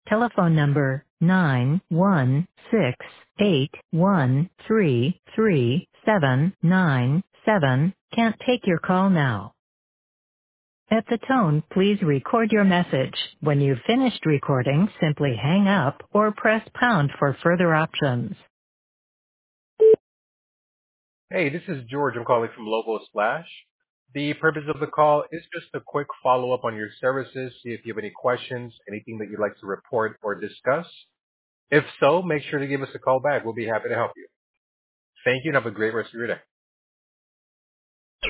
telephone number 91681333797 can't take your call now. At the tone, please record your message. When you've finished recording, simply hang up or press pound for further options. Hey, this is George. I'm calling from Logo Splash. The purpose of the call is just a quick follow-up on your services, see if you have any questions, anything that you'd like to report or discuss. If so, make sure to give us a call back. We'll be happy to help you. Thank you and have a great rest of your day.